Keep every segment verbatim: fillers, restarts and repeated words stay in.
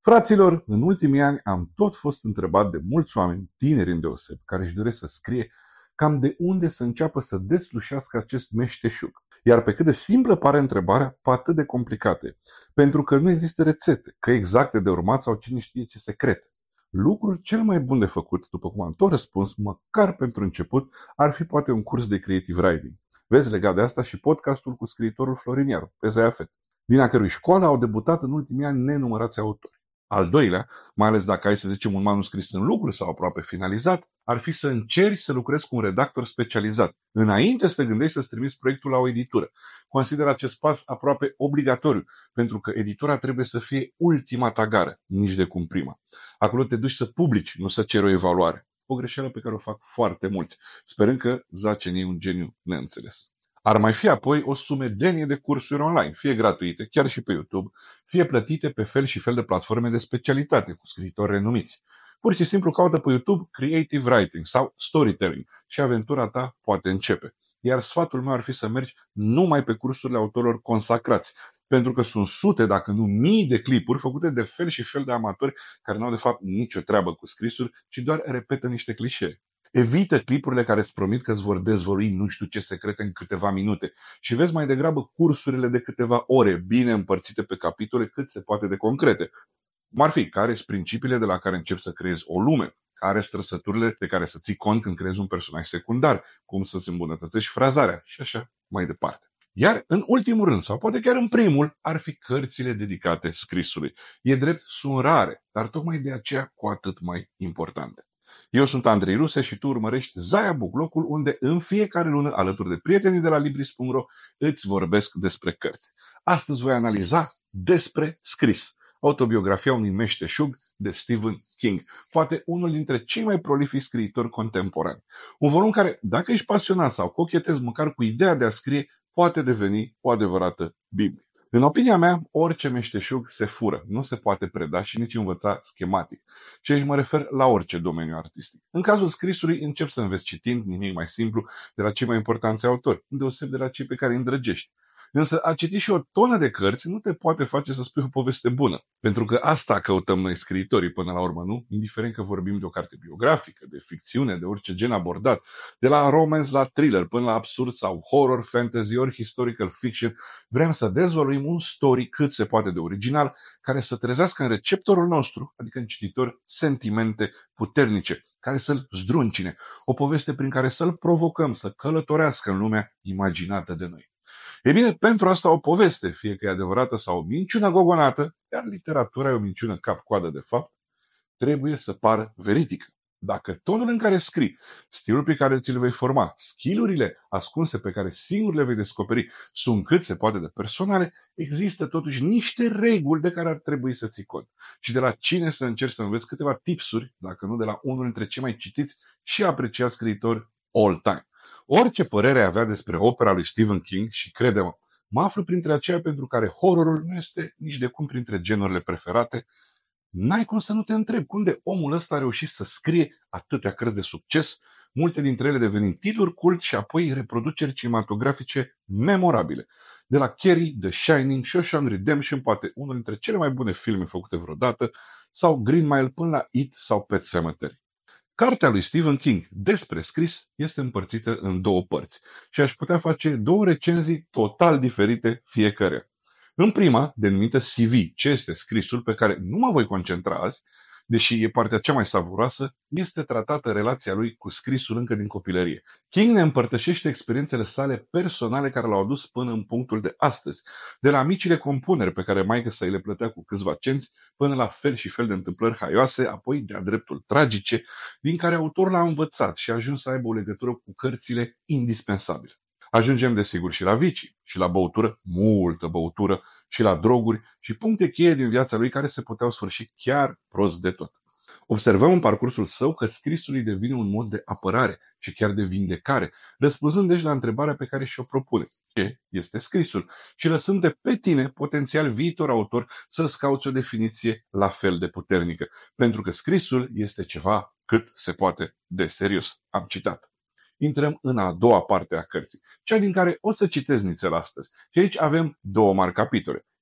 Fraților, în ultimii ani am tot fost întrebat de mulți oameni, tineri îndeoseb, care își doresc să scrie, cam de unde să înceapă să deslușească acest meșteșug. Iar pe cât de simplă pare întrebarea, pe atât de complicată, pentru că nu există rețete, că exacte de urmat sau cine știe ce secrete. Lucrul cel mai bun de făcut, după cum am tot răspuns, măcar pentru început, ar fi poate un curs de creative writing. Vezi legat de asta și podcastul cu scriitorul Florin Iaru, pe Zaiafet, din a cărui școală au debutat în ultimii ani nenumărați autori. Al doilea, mai ales dacă ai, să zicem, un manuscris în lucru sau aproape finalizat, ar fi să încerci să lucrezi cu un redactor specializat, înainte să te gândești să-ți trimiți proiectul la o editură. Consider acest pas aproape obligatoriu, pentru că editura trebuie să fie ultima ta gară, nici de cum prima. Acolo te duci să publici, nu să ceri o evaluare. O greșeală pe care o fac foarte mulți, sperând că zace în ei un geniu neînțeles. Ar mai fi apoi o sumedenie de cursuri online, fie gratuite, chiar și pe YouTube, fie plătite pe fel și fel de platforme de specialitate cu scriitori renumiți. Pur și simplu caută pe YouTube Creative Writing sau Storytelling și aventura ta poate începe. Iar sfatul meu ar fi să mergi numai pe cursurile autorilor consacrați, pentru că sunt sute, dacă nu mii de clipuri făcute de fel și fel de amatori care n-au de fapt nicio treabă cu scrisul, ci doar repetă niște clișee. Evită clipurile care îți promit că îți vor dezvălui nu știu ce secrete în câteva minute și vezi mai degrabă cursurile de câteva ore, bine împărțite pe capitole cât se poate de concrete. Cum ar fi, care sunt principiile de la care începi să creezi o lume, care sunt trăsăturile de care să ții cont când creezi un personaj secundar, cum să-ți îmbunătățești frazarea și așa mai departe. Iar în ultimul rând, sau poate chiar în primul, ar fi cărțile dedicate scrisului. E drept, sunt rare, dar tocmai de aceea cu atât mai importante. Eu sunt Andrei Ruse și tu urmărești Zaia Book, locul unde în fiecare lună, alături de prietenii de la Libris punct ro, îți vorbesc despre cărți. Astăzi voi analiza Despre scris, autobiografia unui meșteșug de Stephen King, poate unul dintre cei mai prolifici scriitori contemporani. Un volum care, dacă ești pasionat sau cochetezi măcar cu ideea de a scrie, poate deveni o adevărată Biblie. În opinia mea, orice meșteșug se fură, nu se poate preda și nici învăța schematic. Și aici mă refer la orice domeniu artistic. În cazul scrisului, încep să înveți citind, nimic mai simplu, de la cei mai importanți autori, îndeoseb de la cei pe care îi îndrăgești. Însă a citi și o tonă de cărți nu te poate face să spui o poveste bună. Pentru că asta căutăm noi scriitorii până la urmă, nu? Indiferent că vorbim de o carte biografică, de ficțiune, de orice gen abordat, de la romance la thriller, până la absurd sau horror, fantasy, ori historical fiction, vrem să dezvăluim un story cât se poate de original, care să trezească în receptorul nostru, adică în cititor, sentimente puternice, care să-l zdruncine, o poveste prin care să-l provocăm să călătorească în lumea imaginată de noi. E bine, pentru asta o poveste, fie că e adevărată sau o minciună gogonată, iar literatura e o minciună cap-coadă de fapt, trebuie să pară veridică. Dacă tonul în care scrii, stilul pe care ți-l vei forma, skill-urile ascunse pe care singur le vei descoperi sunt cât se poate de personale, există totuși niște reguli de care ar trebui să ții cont. Și de la cine să încerci să înveți câteva tipsuri, dacă nu de la unul dintre cei mai citiți și apreciați scriitori all time. Orice părere avea despre opera lui Stephen King, și crede-mă, mă aflu printre aceia pentru care horrorul nu este nici de cum printre genurile preferate, n-ai cum să nu te întrebi cum de omul ăsta a reușit să scrie atâtea cărți de succes, multe dintre ele devenind titluri cult și apoi reproduceri cinematografice memorabile. De la Carrie, The Shining, Shawshank Redemption, poate unul dintre cele mai bune filme făcute vreodată, sau Green Mile până la It sau Pet Sematary. Cartea lui Stephen King despre scris este împărțită în două părți și aș putea face două recenzii total diferite fiecare. În prima, denumită C V, ce este scrisul, pe care nu mă voi concentra azi, deși e partea cea mai savuroasă, este tratată relația lui cu scrisul încă din copilărie. King ne împărtășește experiențele sale personale care l-au adus până în punctul de astăzi, de la micile compuneri pe care maică-sa îi le plătea cu câțiva cenți, până la fel și fel de întâmplări haioase, apoi de-a dreptul tragice, din care autorul a învățat și a ajuns să aibă o legătură cu cărțile indispensabile. Ajungem desigur și la vicii, și la băutură, multă băutură, și la droguri și puncte cheie din viața lui care se puteau sfârși chiar prost de tot. Observăm în parcursul său că scrisul îi devine un mod de apărare și chiar de vindecare, răspunzând deci la întrebarea pe care și-o propune. Ce este scrisul? Și lăsând de pe tine, potențial viitor autor, să-ți cauți o definiție la fel de puternică, pentru că scrisul este ceva cât se poate de serios. Am citat. Intrăm în a doua parte a cărții, cea din care o să citesc nițel astăzi. Și aici avem două mari capitole.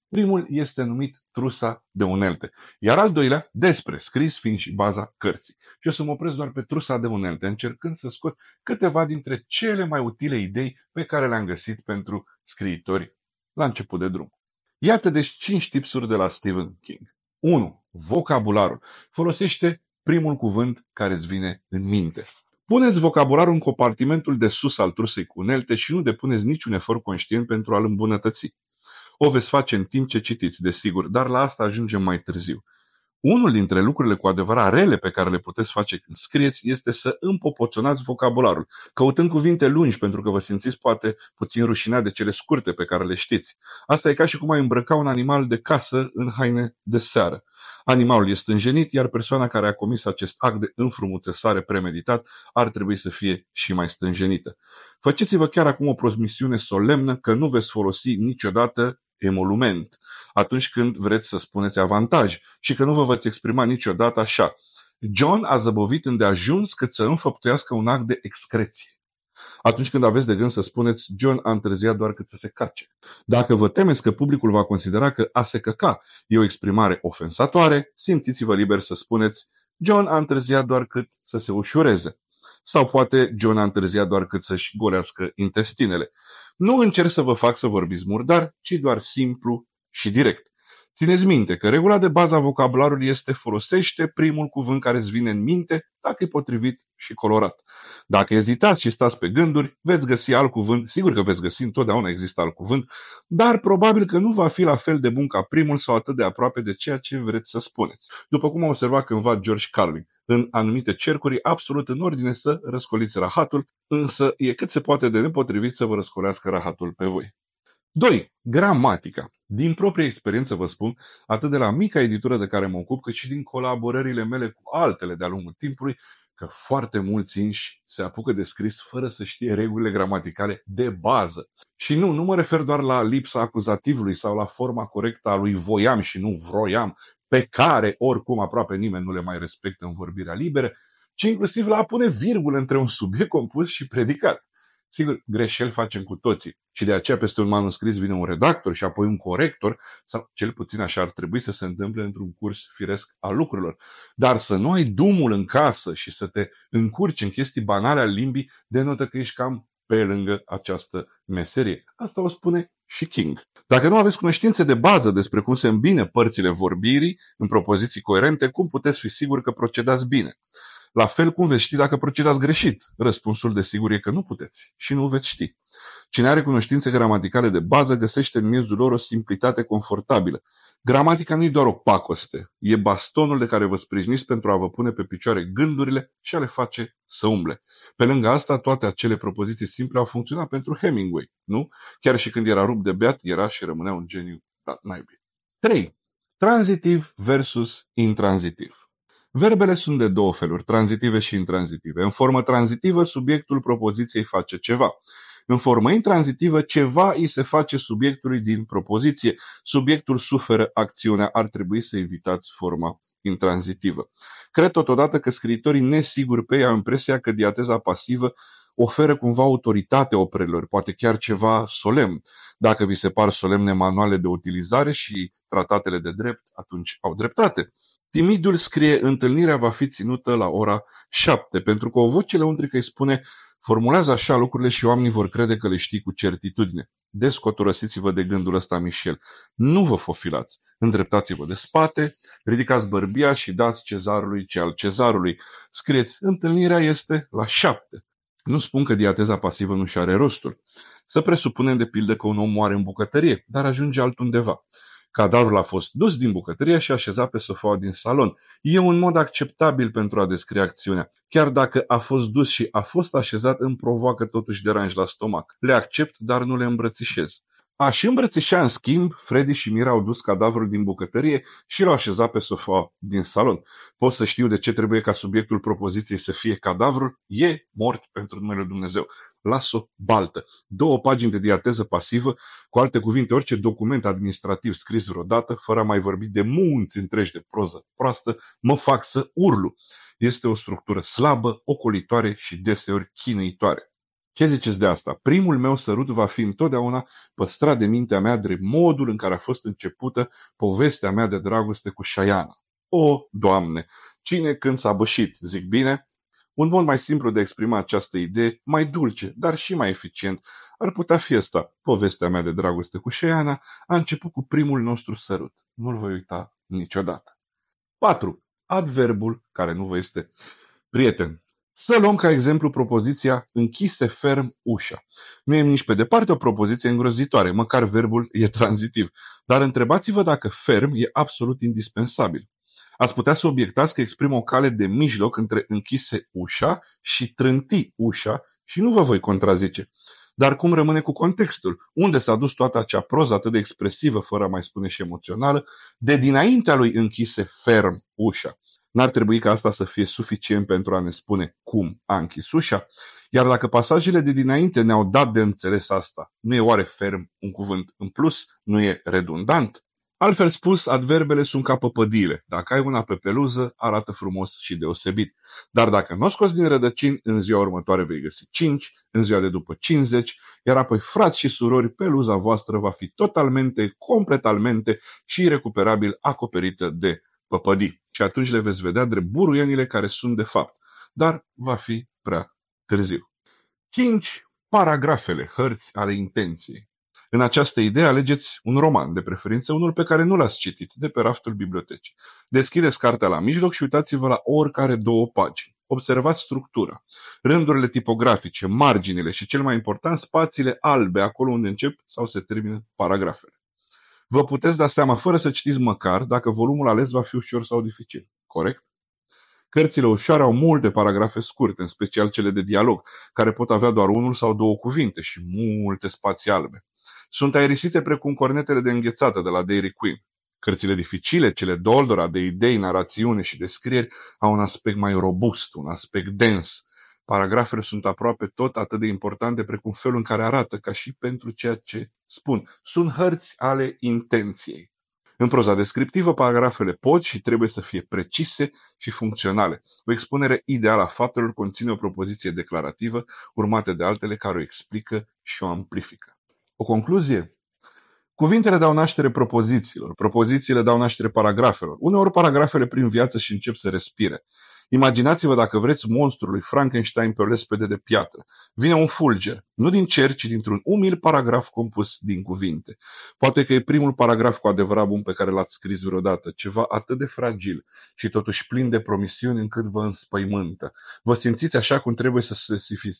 Primul este numit trusa de unelte, iar al doilea despre, scris fiind și baza cărții. Și o să mă opresc doar pe trusa de unelte, încercând să scot câteva dintre cele mai utile idei pe care le-am găsit pentru scriitori la început de drum. Iată deci cinci tipsuri de la Stephen King. unu. Vocabularul. Folosește primul cuvânt care îți vine în minte. Puneți vocabularul în compartimentul de sus al trusei cu unelte și nu depuneți niciun efort conștient pentru a-l îmbunătăți. O veți face în timp ce citiți, desigur, dar la asta ajungem mai târziu. Unul dintre lucrurile cu adevărat rele pe care le puteți face când scrieți este să împopoțonați vocabularul, căutând cuvinte lungi pentru că vă simțiți poate puțin rușinat de cele scurte pe care le știți. Asta e ca și cum ai îmbrăca un animal de casă în haine de seară. Animalul este stânjenit, iar persoana care a comis acest act de înfrumusețare premeditat ar trebui să fie și mai stânjenită. Faceți-vă chiar acum o promisiune solemnă că nu veți folosi niciodată emolument atunci când vreți să spuneți avantaj și că nu vă veți exprima niciodată așa: John a zăbovit îndeajuns cât să înfăptuiască un act de excreție. Atunci când aveți de gând să spuneți John a întârziat doar cât să se cace. Dacă vă temeți că publicul va considera că a se căca e o exprimare ofensatoare, simțiți-vă liber să spuneți John a întârziat doar cât să se ușureze. Sau poate John a întârziat doar cât să-și golească intestinele. Nu încerc să vă fac să vorbiți murdar, ci doar simplu și direct. Țineți minte că regula de bază a vocabularului este folosește primul cuvânt care îți vine în minte dacă e potrivit și colorat. Dacă ezitați și stați pe gânduri, veți găsi alt cuvânt, sigur că veți găsi, întotdeauna există alt cuvânt, dar probabil că nu va fi la fel de bun ca primul sau atât de aproape de ceea ce vreți să spuneți. După cum a observat cândva George Carlin, în anumite cercuri, absolut în ordine să răscoliți rahatul, însă e cât se poate de nepotrivit să vă răscolească rahatul pe voi. doi. Gramatica. Din proprie experiență vă spun, atât de la mica editură de care mă ocup, cât și din colaborările mele cu altele de-a lungul timpului, că foarte mulți inși se apucă de scris fără să știe regulile gramaticale de bază. Și nu, nu mă refer doar la lipsa acuzativului sau la forma corectă a lui voiam și nu vroiam, pe care oricum aproape nimeni nu le mai respectă în vorbirea liberă, ci inclusiv la a pune virgulă între un subiect compus și predicat. Sigur, greșeli facem cu toții și de aceea peste un manuscris vine un redactor și apoi un corector, sau cel puțin așa ar trebui să se întâmple într-un curs firesc al lucrurilor. Dar să nu ai dumul în casă și să te încurci în chestii banale al limbii denotă că ești cam pe lângă această meserie. Asta o spune și King. Dacă nu aveți cunoștințe de bază despre cum se îmbină părțile vorbirii în propoziții coerente, cum puteți fi siguri că procedați bine? La fel cum veți ști dacă procedați greșit? Răspunsul desigur e că nu puteți și nu veți ști. Cine are cunoștințe gramaticale de bază găsește în miezul lor o simplitate confortabilă. Gramatica nu e doar o pacoste, e bastonul de care vă sprijiniți pentru a vă pune pe picioare gândurile și a le face să umble. Pe lângă asta, toate acele propoziții simple au funcționat pentru Hemingway, nu? Chiar și când era rupt de beat, era și rămânea un geniu dat naibii. trei. Tranzitiv versus intranzitiv. Verbele sunt de două feluri, tranzitive și intranzitive. În formă tranzitivă, subiectul propoziției face ceva. În formă intranzitivă, ceva îi se face subiectului din propoziție. Subiectul suferă acțiunea, ar trebui să evitați forma intranzitivă. Cred totodată că scriitorii nesiguri pe ei au impresia că diateza pasivă oferă cumva autoritate operelor, poate chiar ceva solemn. Dacă vi se par solemne manuale de utilizare și tratatele de drept, atunci au dreptate. Timidul scrie, întâlnirea va fi ținută la ora șapte, pentru că o voce lăuntrică îi spune, formulează așa lucrurile și oamenii vor crede că le știi cu certitudine. Descotorăsiți-vă de gândul ăsta, Michel. Nu vă fofilați. Îndreptați-vă de spate, ridicați bărbia și dați cezarului ce al cezarului. Scrieți, întâlnirea este la șapte. Nu spun că diateza pasivă nu și are rostul. Să presupunem de pildă că un om moare în bucătărie, dar ajunge altundeva. Cadavrul a fost dus din bucătărie și așezat pe sofaua din salon. E un mod acceptabil pentru a descrie acțiunea. Chiar dacă a fost dus și a fost așezat, îmi provoacă totuși deranj la stomac. Le accept, dar nu le îmbrățișez. Aș îmbrățișa, în schimb, Freddy și Mira au dus cadavrul din bucătărie și l-au așezat pe sofa din salon. Pot să știu de ce trebuie ca subiectul propoziției să fie cadavrul? E mort pentru numele Lui Dumnezeu. Las-o baltă. Două pagini de diateză pasivă, cu alte cuvinte, orice document administrativ scris vreodată, fără a mai vorbi de munți întregi de proză proastă, mă fac să urlu. Este o structură slabă, ocolitoare și deseori chinuitoare. Ce ziceți de asta? Primul meu sărut va fi întotdeauna păstrat de mintea mea drept modul în care a fost începută povestea mea de dragoste cu Șaiana. O, Doamne, cine când s-a bășit, zic bine? Un mod mai simplu de a exprima această idee, mai dulce, dar și mai eficient, ar putea fi ăsta. Povestea mea de dragoste cu Șaiana a început cu primul nostru sărut. Nu-l voi uita niciodată. patru. Adverbul care nu vă este prieten. Să luăm ca exemplu propoziția închise ferm ușa. Nu e nici pe departe o propoziție îngrozitoare, măcar verbul e tranzitiv. Dar întrebați-vă dacă ferm e absolut indispensabil. Ați putea să obiectați că exprimă o cale de mijloc între închise ușa și trânti ușa și nu vă voi contrazice. Dar cum rămâne cu contextul? Unde s-a dus toată acea proză atât de expresivă, fără a mai spune și emoțională, de dinaintea lui închise ferm ușa? N-ar trebui ca asta să fie suficient pentru a ne spune cum a închis ușa? Iar dacă pasajele de dinainte ne-au dat de înțeles asta, nu e oare ferm un cuvânt în plus? Nu e redundant? Altfel spus, adverbele sunt ca păpădiile. Dacă ai una pe peluză, arată frumos și deosebit. Dar dacă nu o scoți din rădăcini, în ziua următoare vei găsi cinci, în ziua de după cincizeci, iar apoi, frați și surori, peluza voastră va fi totalmente, completalmente și irecuperabil acoperită de păpădii. Și atunci le veți vedea drept buruienile care sunt de fapt. Dar va fi prea târziu. cinci. Paragrafele, hărți ale intenției. În această idee alegeți un roman, de preferință unul pe care nu l-ați citit, de pe raftul bibliotecii. Deschideți cartea la mijloc și uitați-vă la oricare două pagini. Observați structura, rândurile tipografice, marginile și, cel mai important, spațiile albe, acolo unde încep sau se termină paragrafele. Vă puteți da seama, fără să citiți măcar, dacă volumul ales va fi ușor sau dificil. Corect? Cărțile ușoare au multe paragrafe scurte, în special cele de dialog, care pot avea doar unul sau două cuvinte și multe spații albe. Sunt aerisite precum cornetele de înghețată de la Dairy Queen. Cărțile dificile, cele doldora de idei, narațiune și descrieri, au un aspect mai robust, un aspect dens. Paragrafele sunt aproape tot atât de importante precum felul în care arată, ca și pentru ceea ce spun. Sunt hărți ale intenției. În proza descriptivă, paragrafele pot și trebuie să fie precise și funcționale. O expunere ideală a faptelor conține o propoziție declarativă, urmate de altele care o explică și o amplifică. O concluzie? Cuvintele dau naștere propozițiilor, propozițiile dau naștere paragrafelor. Uneori paragrafele prin viață și încep să respire. Imaginați-vă, dacă vreți, monstrul lui Frankenstein pe o lespede de piatră. Vine un fulger, nu din cer, ci dintr-un umil paragraf compus din cuvinte. Poate că e primul paragraf cu adevărat bun pe care l-ați scris vreodată, ceva atât de fragil și totuși plin de promisiuni încât vă înspăimântă. Vă simțiți așa cum trebuie să se fi...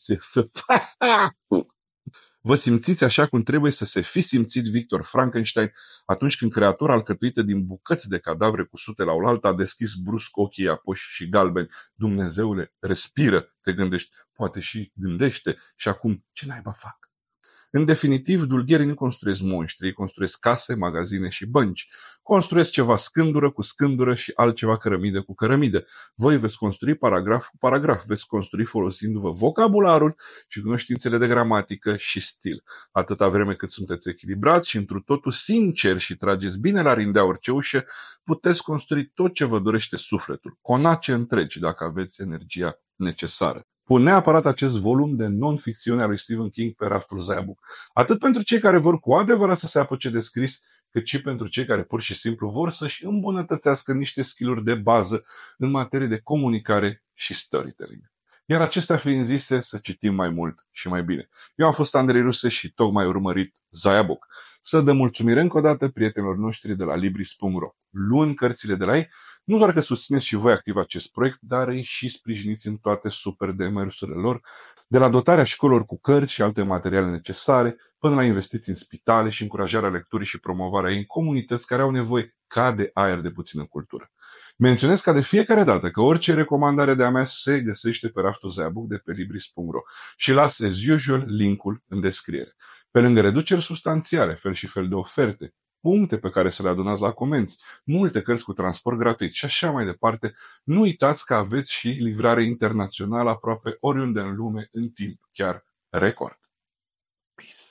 Vă simțiți așa cum trebuie să se fi simțit Victor Frankenstein atunci când creatura alcătuită din bucăți de cadavre cusute la oaltă a deschis brusc ochii apuși și galbeni. Dumnezeule, respiră, te gândești, poate și gândește și acum ce naiba fac? În definitiv, dulgherii nu construiesc monștri, ei construiesc case, magazine și bănci. Construiesc ceva scândură cu scândură și altceva cărămidă cu cărămidă. Voi veți construi paragraf cu paragraf, veți construi folosindu-vă vocabularul și cunoștințele de gramatică și stil. Atâta vreme cât sunteți echilibrați și întru totul sinceri și trageți bine la rindea orice ușă, puteți construi tot ce vă dorește sufletul, conace întregi, dacă aveți energia necesară. Pun neapărat acest volum de non-ficțiune a lui Stephen King pe raftul Zayabook, atât pentru cei care vor cu adevărat să se apuce de scris, cât și pentru cei care pur și simplu vor să-și îmbunătățească niște skill-uri de bază în materie de comunicare și storytelling. Iar acestea fiind zise, să citim mai mult și mai bine. Eu am fost Andrei Ruse și tocmai urmărit Zayabook. Să dăm mulțumire încă o dată prietenilor noștri de la Libris punct ro. Luând cărțile de la ei, nu doar că susțineți și voi activ acest proiect, dar îi și sprijiniți în toate super demersurile lor, de la dotarea școlilor cu cărți și alte materiale necesare, până la investiții în spitale și încurajarea lecturii și promovarea ei în comunități care au nevoie ca de aer de puțină cultură. Menționez ca de fiecare dată că orice recomandare de-a mea se găsește pe raftul Zayabook de pe Libris punct ro și las as usual linkul în descriere. Pe lângă reduceri substanțiale, fel și fel de oferte, puncte pe care să le adunați la comenzi, multe cărți cu transport gratuit și așa mai departe, nu uitați că aveți și livrare internațională aproape oriunde în lume în timp chiar record. Peace.